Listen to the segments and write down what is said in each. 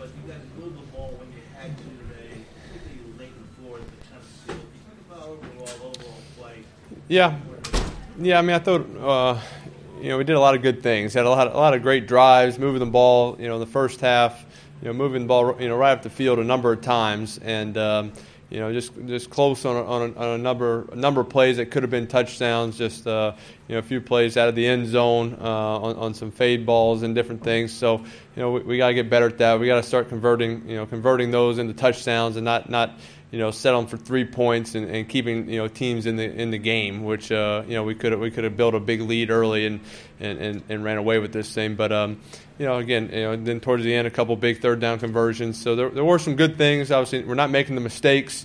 but you guys moved the ball when you had to today, particularly late in the floor at the time of field. Can you talk about overall play? Yeah. Yeah, I mean, I thought, we did a lot of good things. Had a lot of great drives, moving the ball, in the first half, moving the ball, right up the field a number of times, and just close on a number of plays that could have been touchdowns. Just a few plays out of the end zone on some fade balls and different things. So we got to get better at that. We got to start converting those into touchdowns and not settling for 3 points and keeping teams in the game, which we could have built a big lead early and ran away with this thing. But then towards the end, a couple big third down conversions. So there were some good things. Obviously, we're not making the mistakes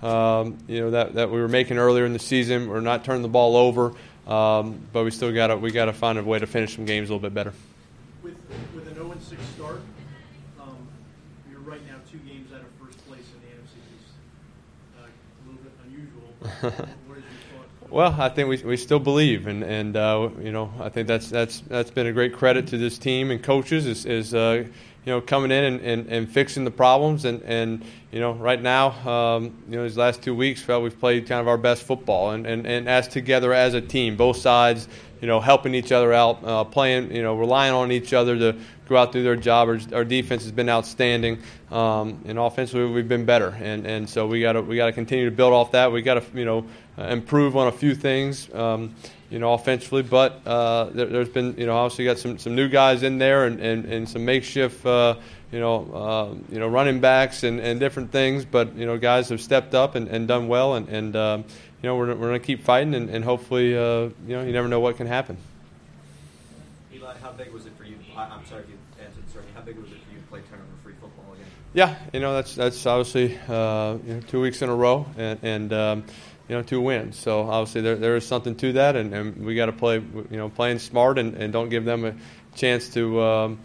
that we were making earlier in the season. We're not turning the ball over, but we still got to find a way to finish some games a little bit better. With an 0-6 start, you're right now 2 games out of first place in the NFC East. A little bit unusual. What is your thought? Well, I think we still believe, and I think that's been a great credit to this team and coaches is coming in and fixing the problems, and right now these last 2 weeks felt we've played kind of our best football, and as together as a team, both sides helping each other out, playing, relying on each other to go out, do their job. Our defense has been outstanding, and offensively we've been better, and so we got to continue to build off that. We got to improve on a few things, offensively, but there's been obviously got some new guys in there and some makeshift running backs and different things, but guys have stepped up and done well, and we're going to keep fighting, and hopefully you never know what can happen. Eli, how big was it for you? I'm sorry if you answered, certainly. How big was it for you to play turnover-free football again? Yeah, that's obviously 2 weeks in a row, and 2 wins. So obviously there is something to that, and we got to play, playing smart and don't give them a chance to,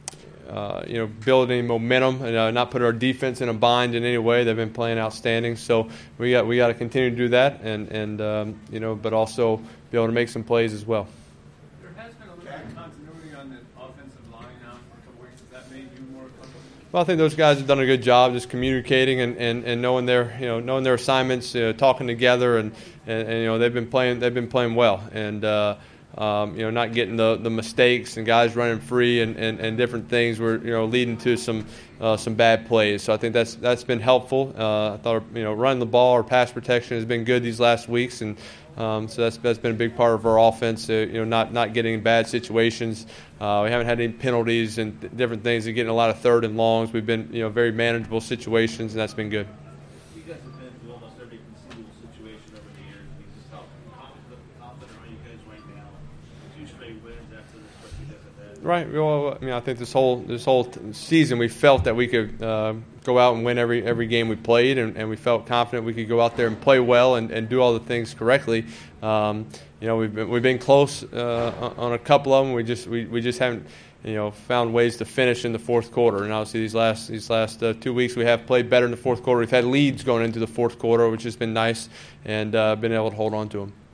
build any momentum and not put our defense in a bind in any way. They've been playing outstanding. So we got to continue to do that, and but also be able to make some plays as well. There has been a little bit of continuity on the offensive line now for a couple weeks. Has that made you more comfortable? Well, I think those guys have done a good job just communicating and knowing their assignments, talking together, and they've been playing well, and not getting the mistakes and guys running free and different things were leading to some bad plays. So I think that's been helpful. I thought running the ball or pass protection has been good these last weeks, and so that's been a big part of our offense. Not getting in bad situations. We haven't had any penalties and different things, and getting a lot of third and longs. We've been very manageable situations, and that's been good. You guys have been through almost every conceivable situation over the years. How confident are you guys right now? 2 straight wins after this, what you guys have had. Right. Well, I think this whole season we felt that we could go out and win every game we played, and we felt confident we could go out there and play well and do all the things correctly. We've been close on a couple of them. We just haven't found ways to finish in the fourth quarter. And obviously these last 2 weeks we have played better in the fourth quarter. We've had leads going into the fourth quarter, which has been nice, and been able to hold on to them.